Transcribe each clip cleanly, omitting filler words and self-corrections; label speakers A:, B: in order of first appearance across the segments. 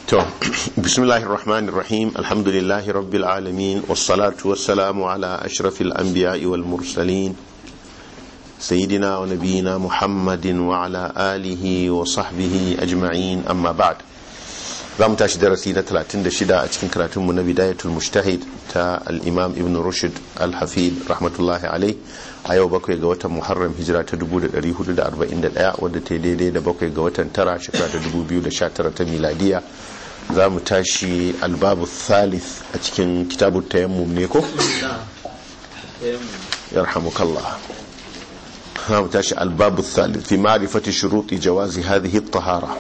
A: To, bismillahir rahmanir rahim, alhamdulillahi rabbil alamin, wassalatu wassalamu ala ashrafil anbiya'i wal mursalin, sayyidina wa nabiyina Muhammadin wa ala alihi wa sahbihi ajma'in, amma ba'd. Za mu tashi darasi na 36 a cikin karatunmu na bidayatul mujtahid ta al-imam ibn rushd al-hafid rahmatullahi alai, a yau 7 ga watan muharram hijira ta 1441 wadda ta daidai da 7 ga watan tara shekara ta 2019 ta miladiya. za mu tashi albabu thalith a cikin kitabu tayammum ne ko? yarhamukallah. za mu tashi albabu thalith fi ma'rifati shuruti jawazi hadhihi at-tahara.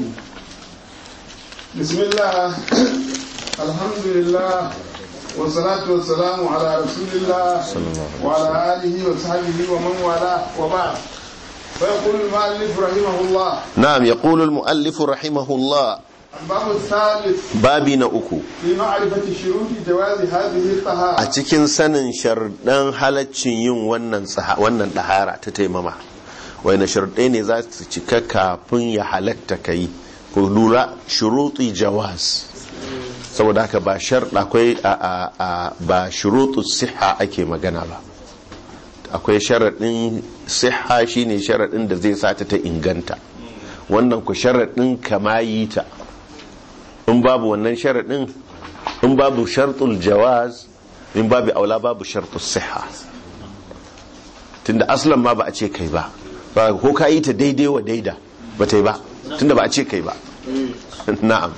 B: bismillah, alhamdulillah, wa salatu wa salamu ala rasulillah wa ala alihi wa sahbihi wa man wala wa ba'd. فيقول المؤلف رحمه الله.
A: نعم، يقول المؤلف رحمه الله.
B: الباب الثالث.
A: babi na uku.
B: في معرفة شروط جواز هذه الطهارة.
A: a cikin sanin sharɗan halaccin yin wannan ɗahara ta taimama. wani sharɗai ne za su cika kafin ya halatta ka yi. ku lura shuruɗi jawaz. saboda haka ba sharɗa akwai ba shuruɗu siha ake magana ba. akwai sharaɗin siha shine sharaɗin da zai sa ta inganta. wannan ku sharaɗin kama yi ta. in babu wannan sharaɗin, in babu shartul jawaz, in babu aula babu shartul siha. tunda aslan ma ba a ce kai ba, ko ka yi ta daidai wa daida ba ta yi ba, tunda ba a ce kai ba. na'am.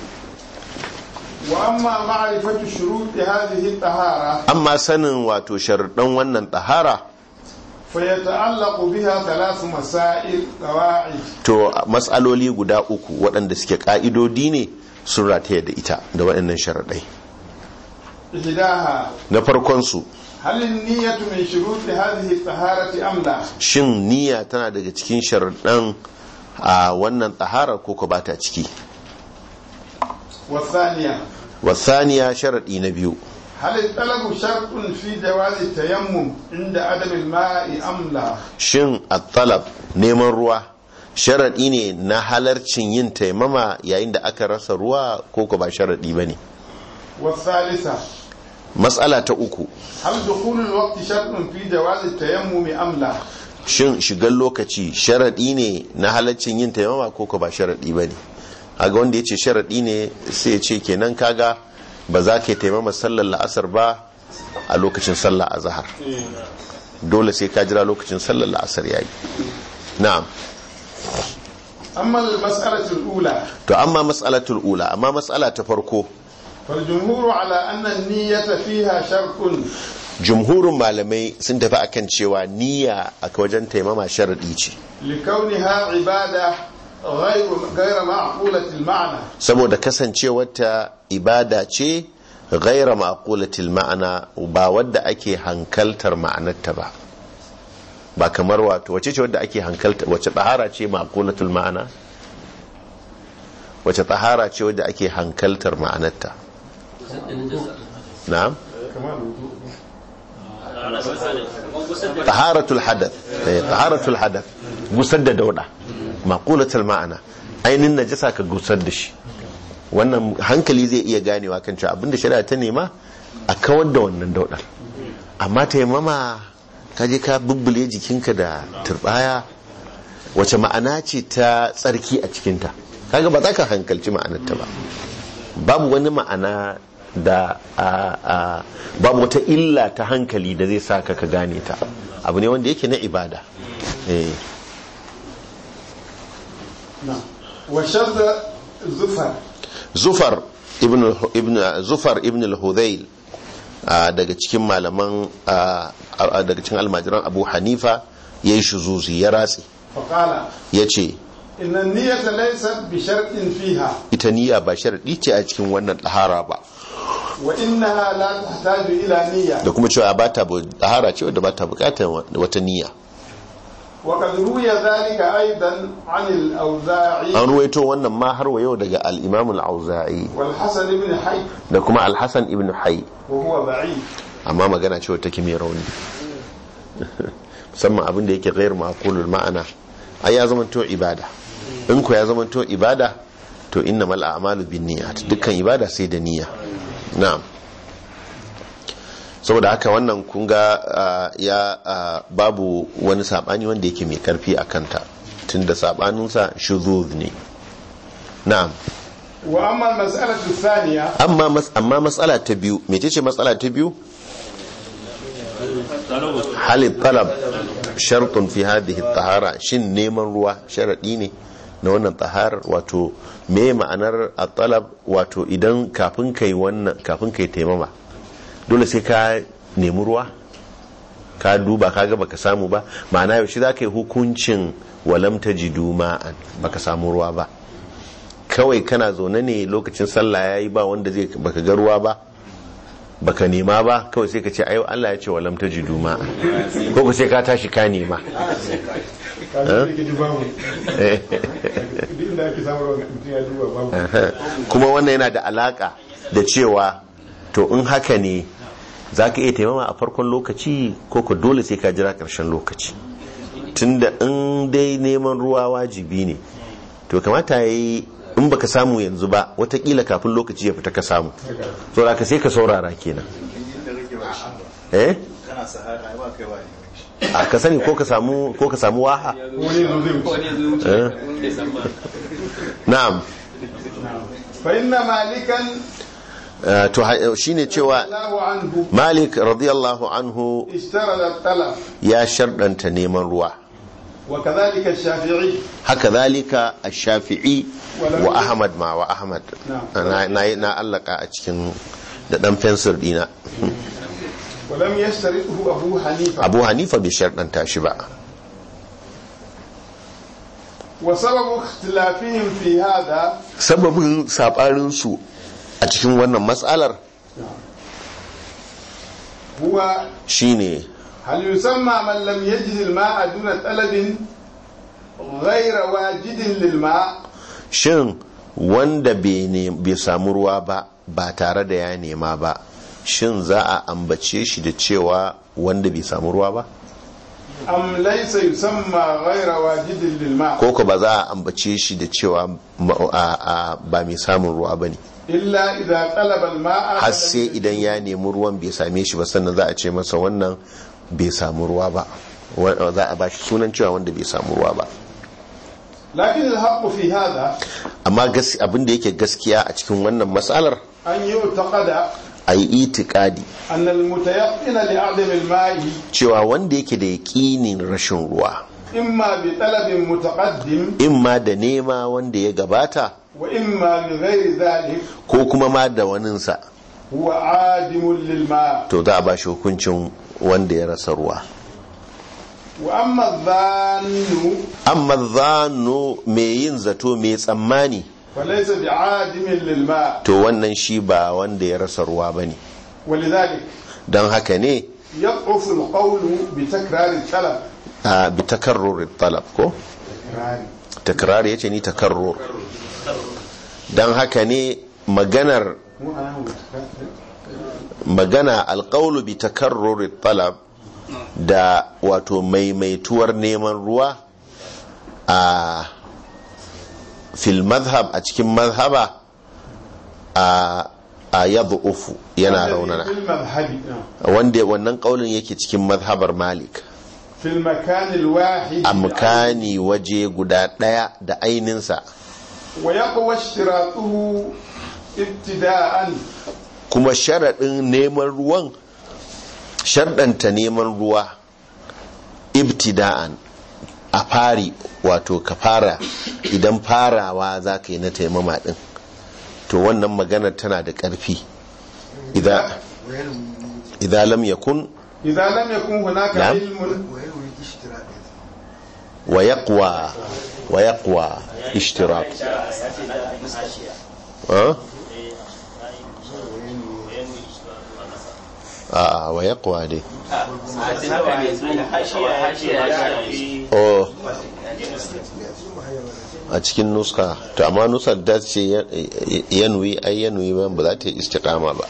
B: wa amma ma'rifatu shuruti hadhihi at-tahara,
A: amma sanin wato sharuɗan wannan tahara,
B: fa yata'allaqu biha thalath masail qawaid.
A: to mas'aloli guda uku waɗanda suke ka'idodi ne sun rataya da ita da waɗannan sharaɗai.
B: ihdaha,
A: na farkon su,
B: hal an-niyyatu min shuruti hadhihi at-taharati am la?
A: shin niyya tana daga cikin sharaɗan a wannan tahara ko ko bata ciki?
B: wa thaniya,
A: wasaniya sharaɗi na biyu,
B: hal talabu shartun fi jawazi tayammum inda adam al-ma'i am la?
A: shin at-talab neman ruwa sharaɗi ne na halarcin yin taimama yayin da aka rasa ruwa ko ko ba sharaɗi bane?
B: wa thalitha,
A: mas'ala ta uku,
B: hal dukhul al-waqti shartun fi jawazi tayammum am la?
A: shin shigar lokaci sharaɗi ne na halarcin yin taimama ko ko ba sharaɗi bane? kaga wanda yace sharaɗi ne sai ya ce kenan kaga ba za ka taimama sallar la'asar ba a lokacin sallar azhar, dole sai ka jira lokacin sallar la'asar yayi. na'am.
B: amma al-mas'alatu al-ula,
A: to amma mas'alatul ula, amma mas'ala ta farko,
B: fal jumhur ala anna an-niyyata fiha shartun.
A: jumhurin malamai sun tafi akan cewa niyya a wajen taimama sharadi ce,
B: لكونها عبادة غير معقولة المعنى.
A: saboda kasancewarta ibada ce ghaira ma'qulatil ma'ana, ba wadda ake hankaltar ma'anarta ba. ba kamar wato wace ce wadda ake hankalta, wace tahara ce ma'qulatul ma'ana, wace tahara ce wadda ake hankaltar ma'anarta? na'am, taharatul hadath. taharatul hadath gusar da dauda, maqulatul ma'ana, ainin najasa ka gusar da shi. wannan hankali zai iya ganewa kan cewa abinda shari'a ta nema a kawar da wannan daudar. amma ta yamama ka je ka bubbule jikinka da turbaya, wace ma'ana ce ta tsarki a cikinta? kaga ba za ka hankalci ma'anarta ba. babu wani ma'ana da babu wata illa ta hankali da zai saka ka gane ta. abu ne wanda yake na ibada.
B: wa shadda
A: zufar ibn al-hudayl daga cikin malaman daga cikin almajiran abu hanifa yayi shuzuzi, ya ratse, yace
B: inna niyyata laysat bi shartin fiha,
A: ita niyya ba sharadi ce a cikin wannan tahara ba,
B: wa innaha la tahtaju ila niyya,
A: da kuma cewa ba ta tahara ce wadda ba ta bukatar wata niyya.
B: wa qad ruwiya dhalika aidan an al-awza'i,
A: an ruwaito wannan ma har wa yau daga al-imam al-auza'i
B: wal hasan ibn hayy,
A: da kuma al-hasan ibn hayy,
B: wa huwa da'if,
A: amma magana ce wata kimi rauni. musamman abin da yake ghair ma'qulul ma'ana ai ya zama to ibada. in ku ya zama to ibada, to to innamal a'malu binniyat, dukkan ibada sai da niyya. Na'am. Saboda haka wannan kun ga babu wani sabani wanda yake mai karfi a kanta, tunda sabaninsa shuzuz ne. Na'am.
B: wa amma mas'alatu thaniya,
A: amma mas'ala ta biyu, mecece mas'ala ta biyu? hal talab shartun fi hadhihi at-tahara, shin neman ruwa sharadi ne na wannan taharar? Wato me ma'anar at-talab? Wato idan kafin kai taimama dole sai ka nemi ruwa, ka duba kaga baka samu ba, ma'ana yaushe za ka yi hukuncin walam tajidu ma'an, baka samu ruwa ba, kawai kana zaune ne lokacin sallah yayi ba wanda zai, baka ga ruwa ba, baka nema ba, kawai sai ka ce ayo Allah ya ce walam tajidu ma'an, ko sai ka tashi ka nema. Kuma wannan yana da alaka da cewa to in haka ne za ka iya taimama a farkon lokaci ko ka dole sai ka jira ƙarshen lokaci, tunda in dai neman ruwa wajibi ne to kamata ya yi in baka samu yanzu ba watakila kafin lokaci ya fita ka samu, so da ka sai ka saurara kenan. A ka sani ko ka samu waha. Na'am.
B: fa inna malikan,
A: to shine cewa Malik radiyallahu anhu ya shardanta neman ruwa,
B: wa kadhalika ash-shafi'i,
A: haka zalika ash-shafi'i wa Ahmad wa Ahmad. Na allaka a cikin da dan fensir dina.
B: ولم يشترطه
A: أبو حنيفة بشرطا شبا.
B: وسبب اختلافهم في هذا،
A: سبب سابقين سوء أتشون وانا مسألة
B: هو
A: شيني
B: هل يسمى من لم يجد الماء دون طلب غير واجد للماء؟
A: shin wanda bai samu ruwa ba tare da ya nema ba, shin za a ambace shi da cewa wanda bai samu ruwa ba?
B: am laysa yusamma ghayra wajidin lil ma',
A: ko ba za a ambace shi da cewa ba mai samun ruwa bane,
B: illa idza talaba al ma'a,
A: har sai idan ya nemi ruwan bai same shi ba sannan za a ce masa wannan bai samu ruwa ba, za a bashi sunan cewa wanda bai samu ruwa ba.
B: lakin al haqq fi hada,
A: amma abin da yake gaskiya a cikin wannan matsalar,
B: an yu'taqada,
A: a yi itikadi cewa wanda yake da yaƙinin rashin ruwa,
B: imma bi talabin mutaqaddim,
A: imma da nema wanda ya gabata,
B: wa imma bi ghairi dhalik,
A: ko kuma ma da waninsa,
B: huwa adimun lil ma',
A: to za a ba shi hukuncin wanda ya rasa ruwa.
B: wa amma
A: dhannu mai yin zato mai tsammani,
B: فليس بعادم للماء,
A: to wannan shi ba wanda ya rasa ruwa bane.
B: ولذلك
A: don haka ne
B: يضعف القول بتكرار الطلب,
A: بتكرر الطلب ko takrar yace ni takarrur. don haka ne magana alqawlu bi takarrur الطلب da wato maimaituwar neman ruwa a fil madhab, a cikin madhaba a yadhufu yana raunana, wanda wannan kaulin yake cikin madhabar Malik,
B: fil makan al wahid,
A: a makani waje guda daya da aininsa,
B: wa yaqwa ishtiratuhu ibtida'an,
A: kuma sharadin neman ruwan, shardanta neman ruwa ibtida'an a fari, wato ka fara, idan farawa za ka yi na taimama din, to wannan maganar tana da ƙarfi. idan lam yakun
B: hunaka ilmun
A: wa yaqwa ishtirak, wa yaqwa dai a cikin nuska, to amma nuskar da ce yanwi ai yanwi ba za ta yi istiqama ba.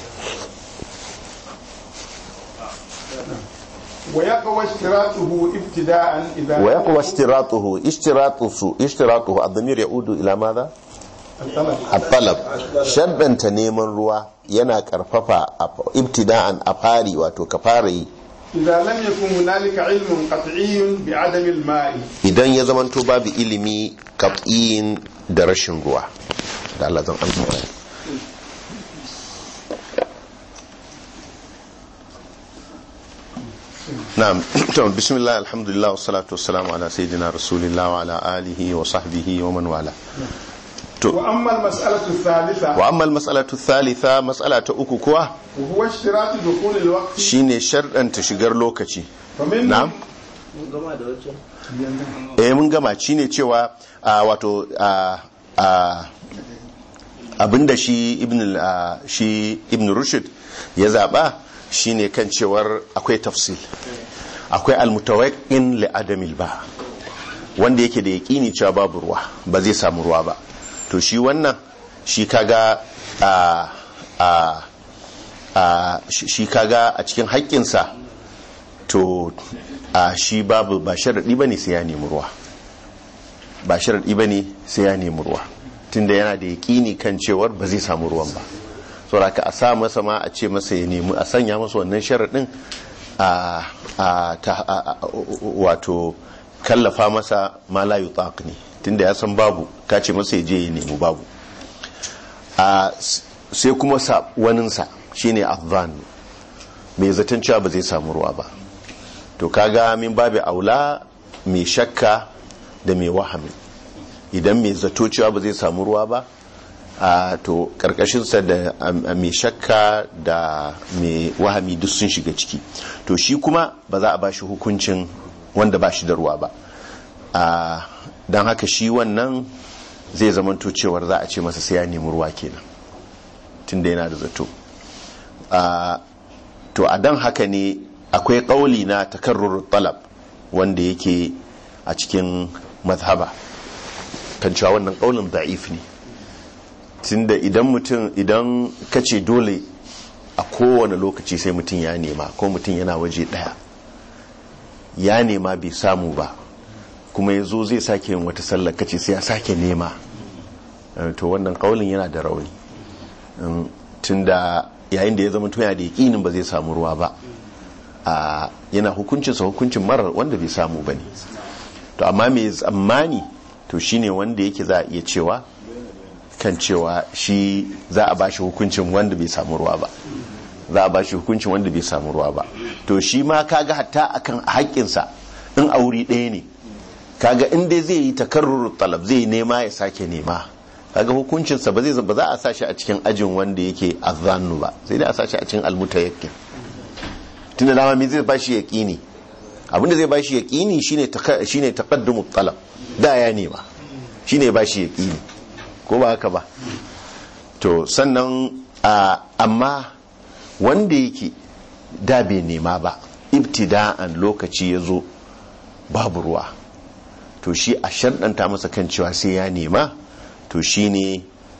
B: ويقوى اشتراطه ابتداء إذا
A: ويقوى اشتراطه الضمير يعود إلى ماذا؟ at-talab shaddanta neman ruwa yana karfafa ibtida'an a fari, wato ka fara yi
B: إذا لم يكن هنالك علم قطعي بعدم الماء
A: idan ya zamanto babu ilimi qat'in da rashin ruwa. da Allah zan alƙawari na'am. to bismillah alhamdulillah wassalatu wassalamu ala sayyidina rasulillah wa ala alihi wa sahbihi wa man wala.
B: وأما المسألة الثالثة
A: wa amma al-mas'alatu thalitha, mas'ala ta uku kuwa
B: وهو اشتراط دخول الوقت
A: shine sharɗanta shigar lokaci.
B: فمن
A: na'am mun gama shine cewa wato abinda shi ibn rushd ya zaba shine kan cewar akwai tafsil, akwai almutawaqqin li adamil ba, wanda yake da yaqini cewa babu ruwa, ba zai samu ruwa ba. to shi wannan shi kaga shi kaga a cikin haƙƙinsa to shi babu ba sharadi bane sai ya nemi ruwa, ba sharadi bane sai ya nemi ruwa, tunda yana da yaqini kan cewar ba zai samu ruwan ba. saboda ka a sa masa ma a ce masa ya nemi, a sanya masa wannan sharadin wato kallafa masa ma la yutaq ne, tunda ya san babu, ka ce masa ya je ya nemi babu. sai kuma waninsa shine adhan, mai zaton cewa ba zai samu ruwa ba. to kaga min babu aula mai shakka da mai wahami. idan mai zato cewa ba zai samu ruwa ba, to karkashinsa da mai shakka da mai wahami duk sun shiga ciki. to shi kuma ba za a ba shi hukuncin wanda ba shi da ruwa ba. don haka shi wannan zai zamanto cewar za a ce masa sai ya nemi ruwa kenan, tunda yana da zato. to a dan haka ne akwai ƙauli na takarrur talab wanda yake a cikin mazhaba kan cewa wannan ƙaulin da'if ne, tunda idan kace dole a kowane lokaci sai mutum ya nema, ko mutum yana waje ɗaya ya nema bai samu ba, kuma ya zo zai sake yin wata sallar kace sai ya sake nema, to wannan ƙaulin yana da rauni, tunda yayin da ya zama yana da yaƙinin ba zai samu ruwa ba, yana hukuncinsa hukuncin marar wanda bai samu ba ne. to amma mai tsammani to shine wanda yake za a iya cewa kan cewa shi za a bashi hukuncin wanda bai samu ruwa ba, za a bashi hukuncin wanda bai samu ruwa ba. to shi ma kaga hatta akan haƙƙinsa in a wuri ɗaya ne, kaga in dai zai yi takarrur talab, zai nema ya sake nema, kaga hukuncinsa ba za a sashi a cikin ajin wanda yake azannu ba, sai dai a sashi a cikin almutayakkin. tunda dama me zai bashi yaqini, abinda zai bashi yaqini shine taqaddumut talab, da ya nema shine bashi yaqini, ko ba haka ba. to sannan amma wanda yake da bai nema ba, ibtida'an lokaci yazo babu ruwa, to shi a sharɗanta masa kan cewa sai ya nema, to shine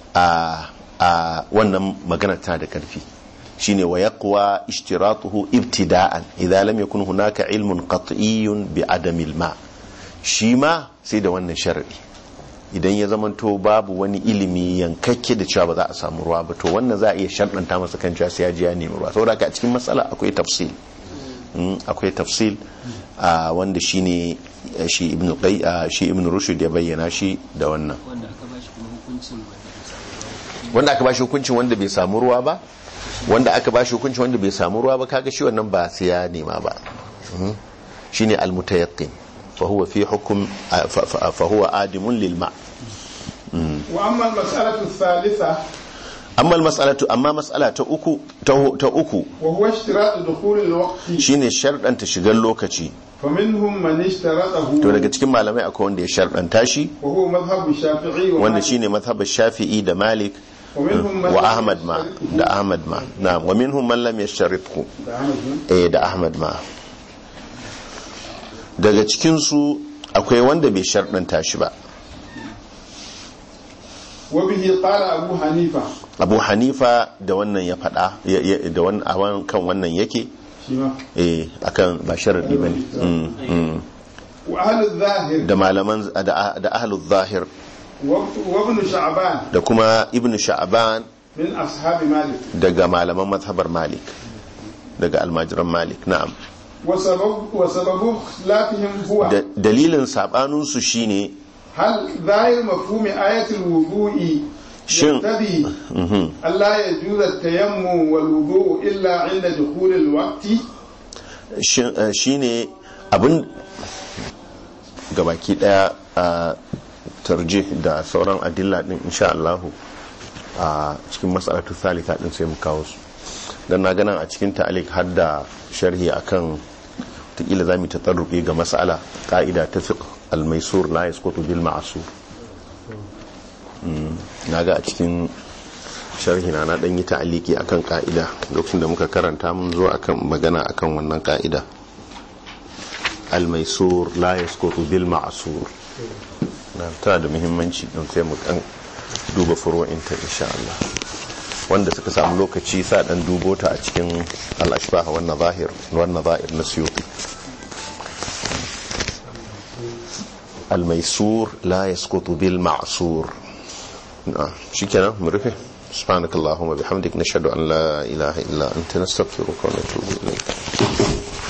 A: wannan magana tana da ƙarfi, shine wa yaqwa ishtiratuhu ibtida'an idza lam yakun hunaka ilmun qat'iyyun bi adamil ma. shi ma sai da wannan sharadi, idan ya zamanto babu wani ilimi yankakke da cewa ba za a samu ruwa ba, to wannan za a iya sharɗanta masa kan cewa sai ya ji ya nemi ruwa. saboda ka a cikin matsala akwai tafsil, akwai tafsil wanda shine shi ibn rushd ya bayyana shi da wannan, wanda aka bashi hukuncin wanda bai samu ruwa ba, wanda aka bashi hukuncin wanda bai samu ruwa ba, kaga shi wannan ba sai ya nema ba. shine almutayaqqin, fa huwa fi hukm fa huwa adimun lil ma.
B: wa amma al-mas'alatu ath-thalitha,
A: amma al-mas'alatu, amma mas'ala ta uku
B: wa huwa ishtiratu dukhul al-waqti,
A: shine sharɗanta shigar lokaci.
B: faminhum man ishtaratahu,
A: to daga cikin malamai akwai wanda ya sharɗanta shi,
B: wa huwa madhhabu shafi'i wa
A: wanda shine madhhabu shafi'i da malik wa ahmad ma, da ahmad ma. na'am, wa minhum man lam yashtarithu, da ahmad ma. daga cikin su akwai wanda bai sharɗanta shi ba.
B: wa bihi qala abu hanifa,
A: abu hanifa da wannan ya faɗa, da wannan kan wannan yake akan ba sharadi bane.
B: wa ahlu zahir,
A: da malaman da ahlu zahir,
B: وابن شعبان
A: da kuma ibn sha'ban
B: من أصحاب مالك
A: daga malaman mazhabar malik, daga almajiran malik. Na'am.
B: وسبب اختلافهم هو
A: dalilin sabaninsu shine
B: هل ظاهر مفهوم آية الوضوء يقتضي ألا يجوز التيمم والوضوء إلا عند دخول الوقت.
A: shine abin gabaki daya a tarjih da sauran adilla din insha Allah a cikin mas'alatu thalitha din sai mu kawo su, dan na ganin a cikin ta'liq har da sharhi akan takila zamu tatarruki ga mas'ala ka'ida ta fiqh al-maysur la yasqutu bil ma'sur. Naga a cikin sharhi na dan yi ta'liqi akan ka'ida lokacin da muka karanta mun zo akan magana akan wannan ka'ida al-maysur la yasqutu bil ma'sur. Na ta da muhimmanci don sai mu kan duba furu'inta insha Allah. Wanda suka samu lokaci sa dan dubo ta a cikin al-ashbah wan nadhahir na Suyuti. al-maysur la yasqutu bil ma'sur. shikenan mu rufe. subhanakallahumma bihamdik nashhadu an la ilaha illa anta nastaghfiruka wa natubu ilayk.